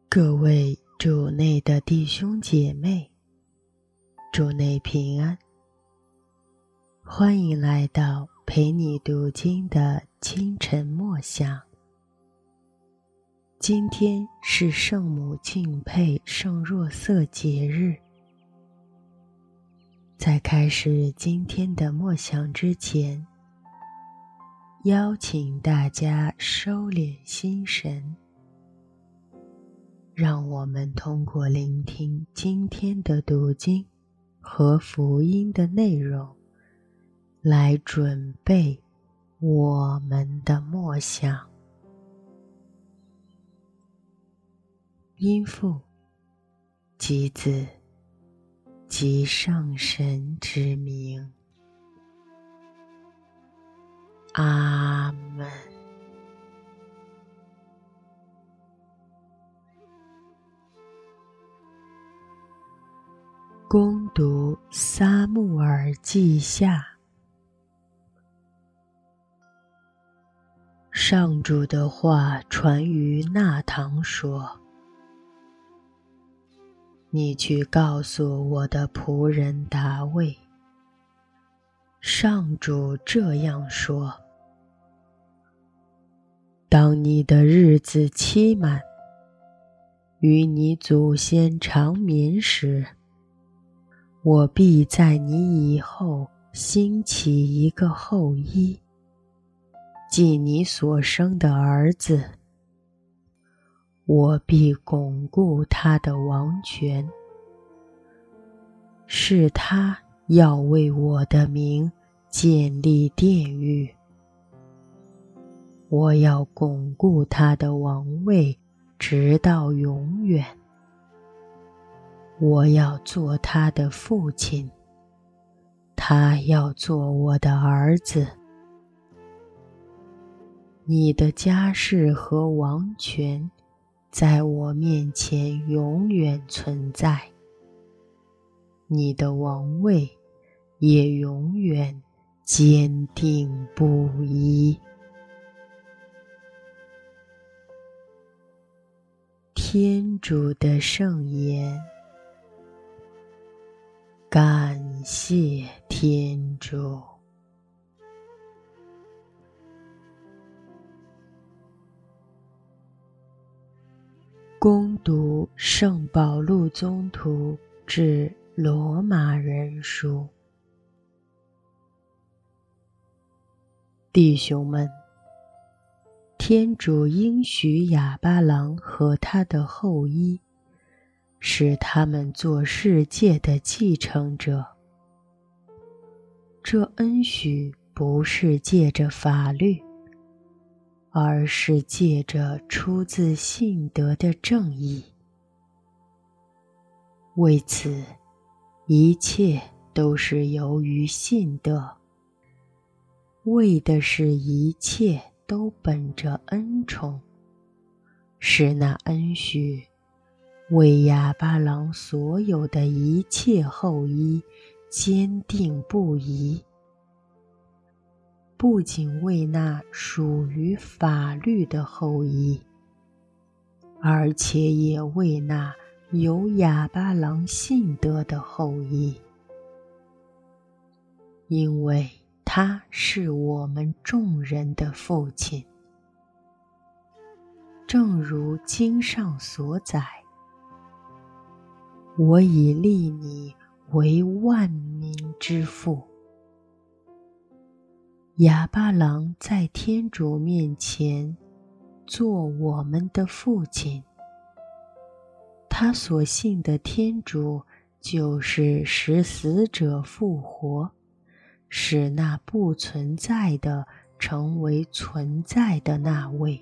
各位主内的弟兄姐妹，主内平安，欢迎来到陪你读经的清晨默想。今天是圣母敬佩圣若瑟节日。在开始今天的默想之前，邀请大家收敛心神，让我们通过聆听今天的读经和福音的内容，来准备我们的默想。因父及子及圣神之名，阿们。恭读撒慕尔记下。上主的话传于纳堂说：你去告诉我的仆人达味，上主这样说：当你的日子期满，与你祖先长眠时，我必在你以后兴起一个后裔，即你所生的儿子。我必巩固他的王权，是他要为我的名建立殿宇。我要巩固他的王位，直到永远。我要做他的父亲，他要做我的儿子。你的家世和王权在我面前永远存在，你的王位也永远坚定不移。天主的圣言，感谢天主。恭读圣保禄宗徒致罗马人书。弟兄们，天主应许亚巴郎和他的后裔，使他们做世界的继承者。这恩许不是借着法律，而是借着出自信德的正义。为此，一切都是由于信德，为的是一切都本着恩宠，使那恩许为亚巴郎所有的一切后裔坚定不移，不仅为那属于法律的后裔，而且也为那有亚巴郎信德的后裔，因为他是我们众人的父亲。正如经上所载，我已立你为万民之父。亚巴郎在天主面前做我们的父亲，他所信的天主就是使死者复活，使那不存在的成为存在的那位。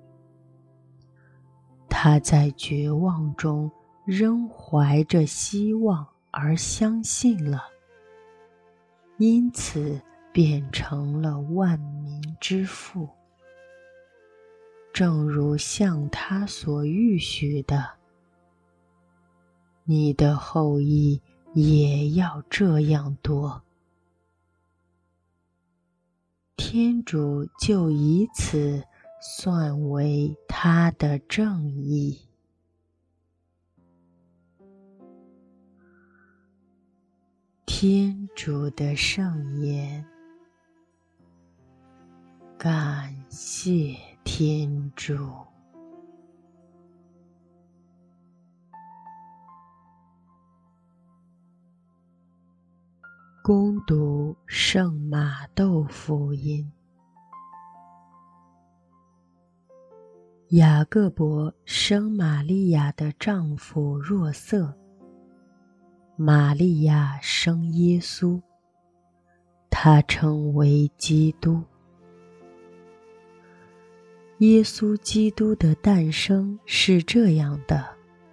他在绝望中仍怀着希望而相信了，因此变成了万民之父，正如向他所预许的，你的后裔也要这样多。天主就以此算为他的正义。 天主的圣言。感谢天主。恭读圣马窦福音。雅各伯生玛利亚的丈夫若瑟，玛利亚生耶稣，他称为基督。耶稣基督的诞生是这样的：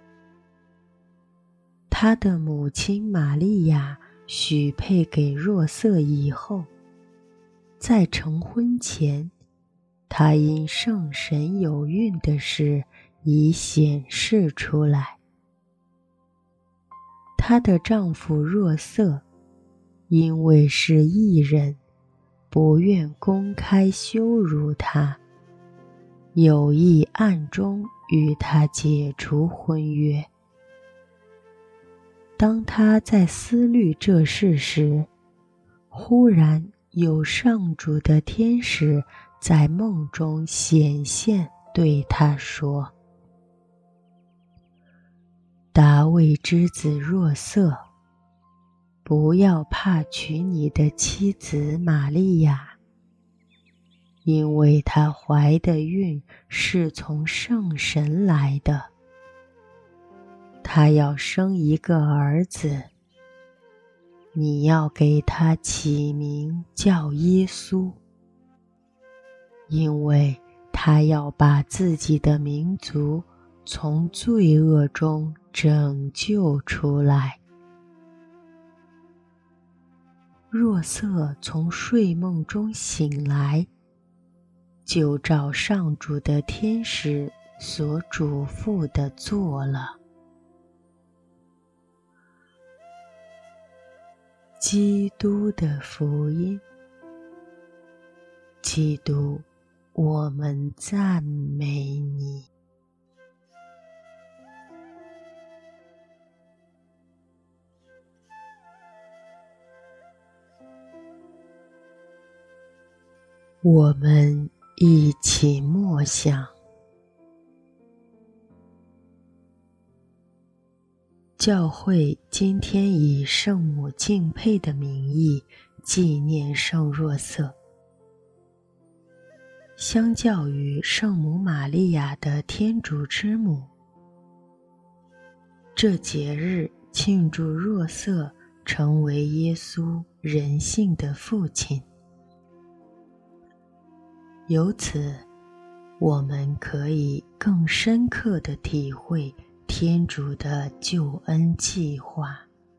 他的母亲玛利亚许配给若瑟以后，在成婚前，她因圣神有孕的事已显示出来。她的丈夫若瑟因为是义人，不愿公开羞辱她，有意暗中与她解除婚约。当他在思虑这事时，忽然有上主的天使在梦中显现，对他说：大卫之子若瑟，不要怕娶你的妻子玛利亚，因为她怀的孕是从圣神来的。她要生一个儿子，你要给他起名叫耶稣，因为他要把自己的民族从罪恶中拯救出来。若瑟从睡梦中醒来，就照上主的天使所嘱咐的做了。基督的福音。基督，我们赞美你。我们一起默想。教会今天以圣母敬佩的名义纪念圣若瑟。相较于圣母玛利亚的天主之母，这节日庆祝若瑟成为耶稣人性的父亲。由此，我们可以更深刻地体会天主的救恩计划。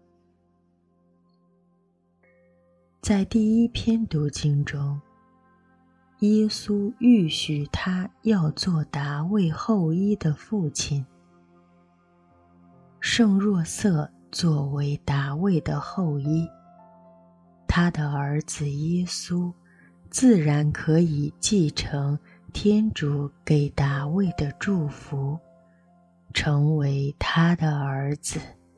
在第一篇读经中，耶稣预许他要做达味后裔的父亲。圣若瑟作为达味的后裔，他的儿子耶稣自然可以继承天主给达味的祝福，成为他的儿子。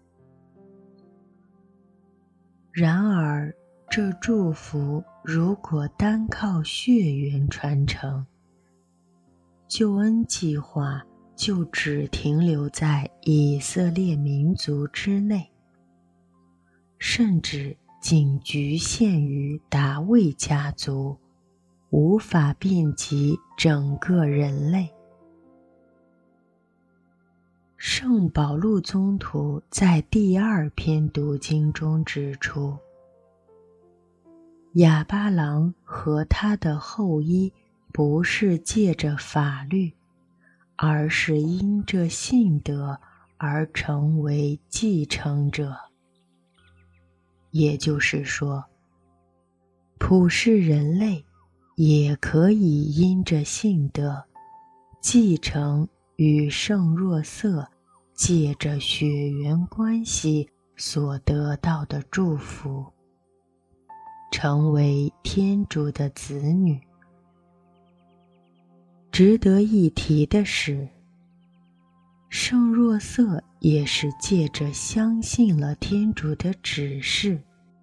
然而，这祝福如果单靠血缘传承，救恩计划就只停留在以色列民族之内，甚至仅局限于达味家族，无法遍及整个人类。圣保禄宗徒在第二篇读经中指出，亚巴郎和他的后裔不是借着法律，而是因着信德而成为继承者。也就是说，普世人类也可以因着信德继承与圣若瑟借着血缘关系所得到的祝福，成为天主的子女。值得一提的是，圣若瑟也是借着相信了天主的指示，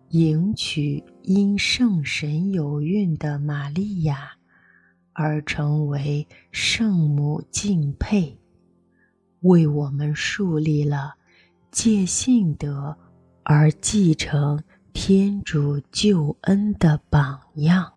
迎娶因圣神有孕的玛利亚而成为圣母敬佩，为我们树立了借信德而继承天主救恩的榜样。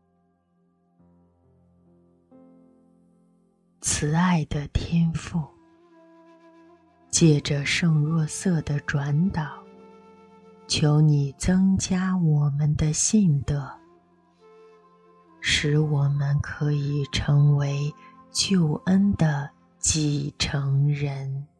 慈爱的天父，借着圣若瑟的转导，求你增加我们的信德，使我们可以成为救恩的继承人。